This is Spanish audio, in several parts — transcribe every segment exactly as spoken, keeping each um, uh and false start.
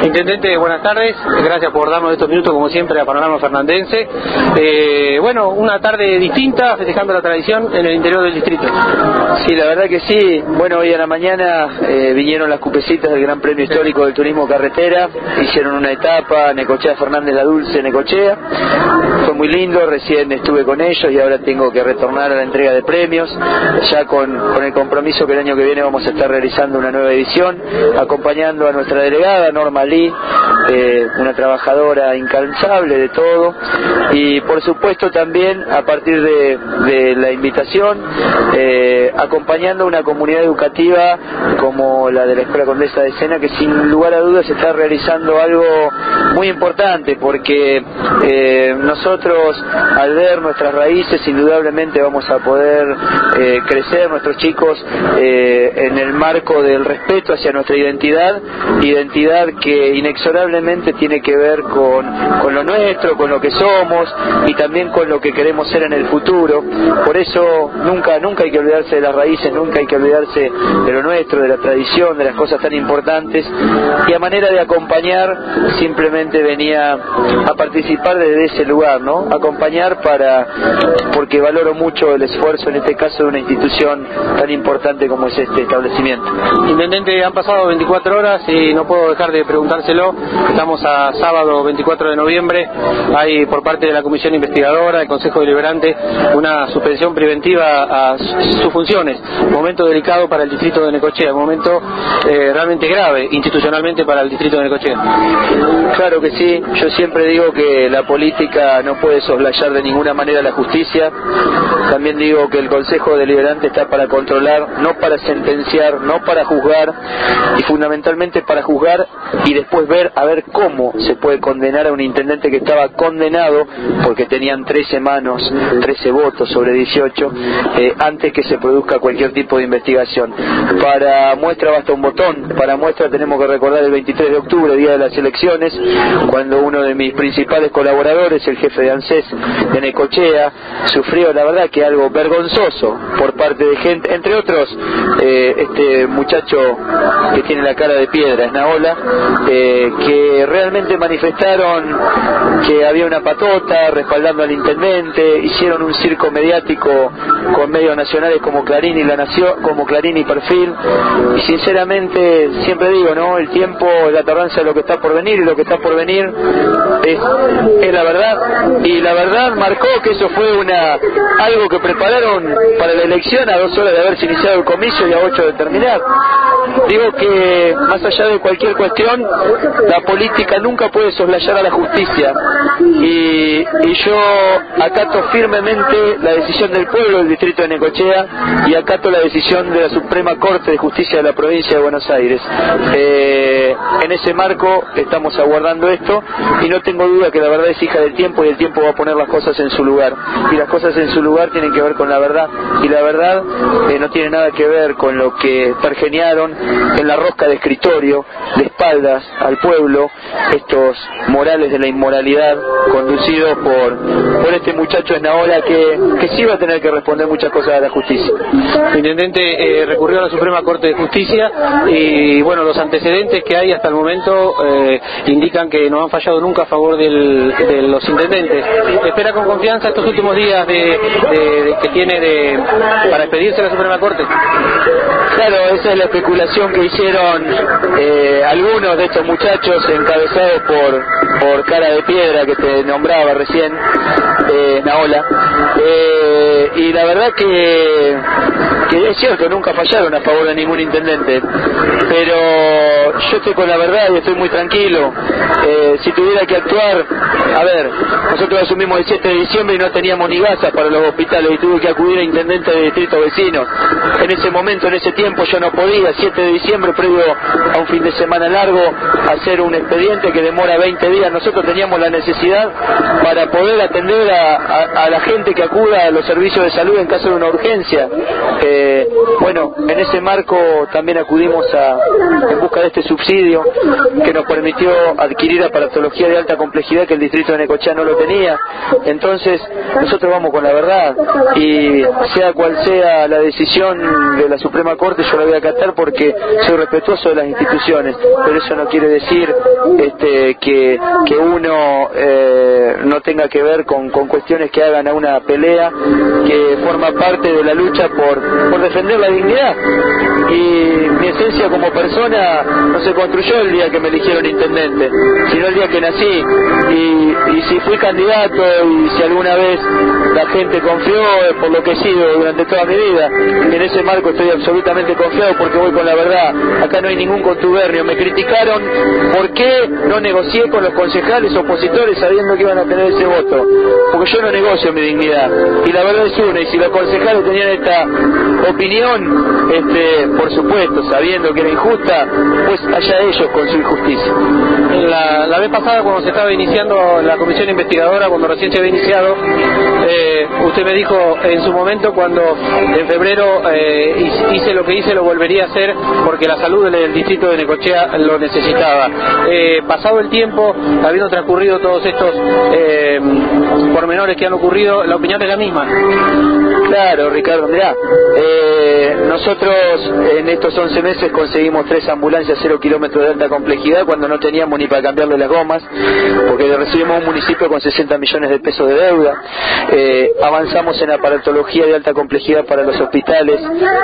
Intendente, buenas tardes, gracias por darnos estos minutos como siempre a Panorama Fernandense. Eh, bueno, una tarde distinta, festejando la tradición en el interior del distrito. Sí, la verdad que sí. Bueno, hoy a la mañana eh, vinieron las cupecitas del Gran Premio Histórico del Turismo Carretera, hicieron una etapa, Necochea Fernández La Dulce, Necochea. Fue muy lindo, recién estuve con ellos y ahora tengo que retornar a la entrega de premios, ya con, con el compromiso que el año que viene vamos a estar realizando una nueva edición, acompañando a nuestra delegada Norma Lee, eh, una trabajadora incansable de todo, y por supuesto también a partir de, de la invitación, eh, acompañando a una comunidad educativa como la de la Escuela Condesa de Sena, que sin lugar a dudas está realizando algo muy importante, porque eh, nosotros al ver nuestras raíces indudablemente vamos a poder eh, crecer nuestros chicos eh, en el marco del respeto hacia nuestra identidad, identidad que inexorablemente tiene que ver con, con lo nuestro, con lo que somos y también con lo que queremos ser en el futuro. Por eso nunca, nunca hay que olvidarse de las raíces, nunca hay que olvidarse de lo nuestro, de la tradición, de las cosas tan importantes, y a manera de acompañar simplemente venía a participar desde ese lugar, ¿no? Acompañar para, porque valoro mucho el esfuerzo en este caso de una institución tan importante como es este establecimiento. Intendente, han pasado veinticuatro horas y no puedo dejar de preguntárselo. Estamos a sábado veinticuatro de noviembre, hay por parte de la Comisión Investigadora, del Consejo Deliberante, una suspensión preventiva a sus funciones. Momento delicado para el distrito de Necochea, momento eh, realmente grave institucionalmente para el distrito de Necochea. Claro que sí, yo siempre digo que la política no puede soslayar de ninguna manera la justicia. También digo que el Consejo Deliberante está para controlar, no para sentenciar, no para juzgar, y fundamentalmente para juzgar y después ver a ver cómo se puede condenar a un intendente que estaba condenado porque tenían trece manos, trece votos sobre dieciocho, eh, antes que se produzca cualquier tipo de investigación. Para muestra basta un botón, para muestra tenemos que recordar el veintitrés de octubre, día de las elecciones, cuando uno de mis principales colaboradores, el jefe de ANSES de Necochea, sufrió la verdad que algo vergonzoso por parte de gente, entre otros eh, este muchacho que tiene la cara de piedra, Esnaola, eh, que realmente manifestaron que había una patota respaldando al intendente, hicieron un circo mediático con medios nacionales como Clarín y La Nación, como Clarín y Perfil, y sinceramente siempre digo, ¿no? El tiempo, la tardanza de lo que está por venir, y lo que está por venir es, es la verdad, y la verdad marcó que eso fue una algo que prepararon para la elección a dos horas de haberse iniciado el comicio y a ocho de terminar. Digo que más allá de cualquier cuestión, la política nunca puede soslayar a la justicia, y, y yo acato firmemente la decisión del pueblo del distrito de Necochea y acato la decisión de la Suprema Corte de Justicia de la provincia de Buenos Aires. Eh, en ese marco estamos aguardando esto, y no tengo duda que la verdad es hija del tiempo, y el tiempo va a poner las cosas en su lugar, y las cosas en su lugar tienen que ver con la verdad, y la verdad eh, no tiene nada que ver con lo que pergeniaron en la rosca de escritorio, de espaldas al pueblo, estos morales de la inmoralidad conducidos por, por este muchacho Esnaola, que, que sí va a tener que responder muchas cosas a la justicia. Intendente, eh, recurrió a la Suprema Corte de Justicia, y bueno, los antecedentes que hay hasta el momento eh, indican que no han fallado nunca a favor del, de los intendentes. ¿Espera con confianza estos últimos días de, de, de que tiene de, para expedirse a la Suprema Corte? Claro, esa es la especulación que hicieron eh, algunos de estos muchachos encabezados por, por Cara de Piedra, que te nombraba recién, eh, Naola, eh, y la verdad que, que es cierto, nunca fallaron a favor de ningún intendente, pero yo estoy con la verdad y estoy muy tranquilo. Eh, si tuviera que actuar, a ver, nosotros asumimos el siete de diciembre y no teníamos ni gasas para los hospitales, y tuve que acudir a intendentes de distritos vecinos. En ese momento, en ese tiempo yo no podía, siete de diciembre previo a un fin de semana largo, hacer un expediente que demora veinte días. Nosotros teníamos la necesidad para poder atender a, a, a la gente que acuda a los servicios de salud en caso de una urgencia. Eh, bueno, en ese marco también acudimos a, en busca de este este subsidio que nos permitió adquirir aparatología de alta complejidad que el distrito de Necochea no lo tenía. Entonces nosotros vamos con la verdad, y sea cual sea la decisión de la Suprema Corte, yo la voy a acatar porque soy respetuoso de las instituciones, pero eso no quiere decir este, que, que uno eh, no tenga que ver con, con cuestiones que hagan a una pelea que forma parte de la lucha por, por defender la dignidad. Y mi esencia como persona no se construyó el día que me eligieron intendente, sino el día que nací. Y, y si fui candidato y si alguna vez la gente confió, es por lo que he sido durante toda mi vida. En ese marco estoy absolutamente confiado porque voy con la verdad. Acá no hay ningún contubernio. Me criticaron por qué no negocié con los concejales opositores sabiendo que iban a tener ese voto, porque yo no negocio mi dignidad, y la verdad es una. Y si los concejales tenían esta opinión, este, por supuesto, sabiendo que era injusta, pues allá ellos con su injusticia. La, la vez pasada, cuando se estaba iniciando la comisión investigadora, cuando recién se había iniciado, eh, usted me dijo en su momento, cuando en febrero eh, hice lo que hice, lo volvería a hacer porque la salud del distrito de Necochea lo necesitaba. Eh, pasado el tiempo, habiendo transcurrido todos estos eh, pormenores que han ocurrido, la opinión es la misma. Claro, Ricardo, mirá, eh, nosotros en estos once meses conseguimos tres ambulancias cero kilómetros de alta complejidad cuando no teníamos ni para cambiarle las gomas, porque recibimos un municipio con sesenta millones de pesos de deuda. Eh, avanzamos en aparatología de alta complejidad para los hospitales,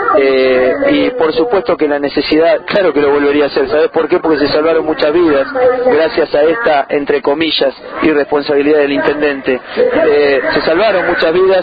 eh, y por supuesto que la necesidad, claro que lo volvería a hacer. ¿Sabes por qué? Porque se salvaron muchas vidas gracias a esta, entre comillas, irresponsabilidad del intendente. Eh, se salvaron muchas vidas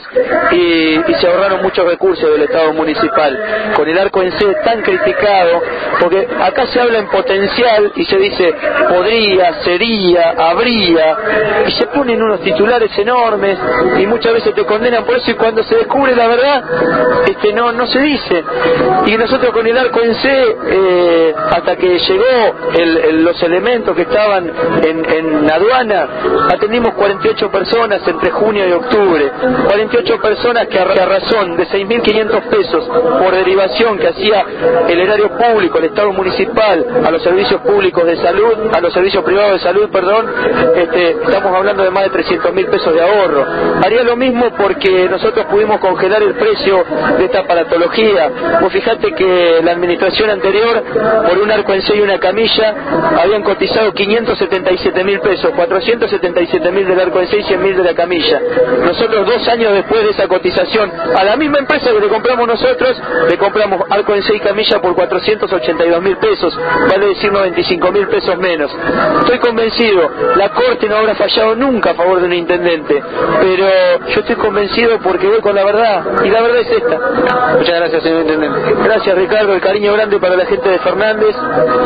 y, y se ahorraron muchos recursos del Estado municipal. Con el arco en C tan criticado, porque acá se habla en potencial y se dice podría, sería, habría, y se ponen unos titulares enormes y muchas veces te condenan por eso, y cuando se descubre la verdad, este no no se dice. Y nosotros con el arco en C, eh, hasta que llegó el, el, los elementos que estaban en, en aduana, atendimos cuarenta y ocho personas entre junio y octubre, cuarenta y ocho personas que a razón de seis mil quinientos pesos por derivación que hacía el erario público, el Estado municipal, a los servicios públicos de salud, a los servicios privados de salud, perdón, este, estamos hablando de más de trescientos mil pesos de ahorro. Haría lo mismo porque nosotros pudimos congelar el precio de esta aparatología. Vos fijate que la administración anterior, por un arco en C y una camilla, habían cotizado quinientos setenta y siete mil pesos, cuatrocientos setenta y siete mil del arco en C y cien mil de la camilla. Nosotros dos años después de esa cotización, a la misma empresa que le compramos nosotros, le compramos arco en C y camilla por cuatrocientos ochenta y dos mil pesos, vale decir noventa y cinco mil pesos menos. Estoy convencido, la Corte no habrá fallado nunca a favor de un intendente, pero yo estoy convencido porque voy con la verdad, y la verdad es esta. Muchas gracias, señor intendente. Gracias, Ricardo, el cariño grande para la gente de Fernández,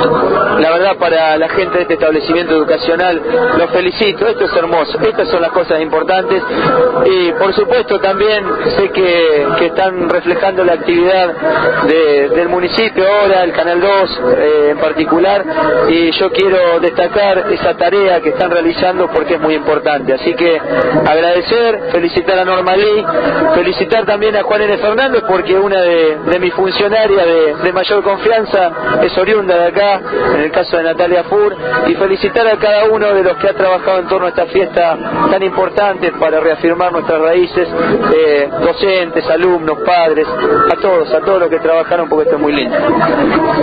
la verdad para la gente de este establecimiento educacional, los felicito, esto es hermoso, estas son las cosas importantes, y por supuesto también sé que, que están reflejando la actividad de, del municipio ahora, el Canal dos eh, en particular, y yo quiero destacar esa tarea que están realizando porque es muy importante. Así que agradecer, felicitar a Norma Lee, felicitar también a Juan N. Fernández porque una de, de mis funcionarias de, de mayor confianza es oriunda de acá, en el caso de Natalia Fur, y felicitar a cada uno de los que ha trabajado en torno a esta fiesta tan importante para reafirmar nuestras raíces, eh, docentes, alumnos, padres, a todos, a todos los que trabajaron porque esto es muy lindo.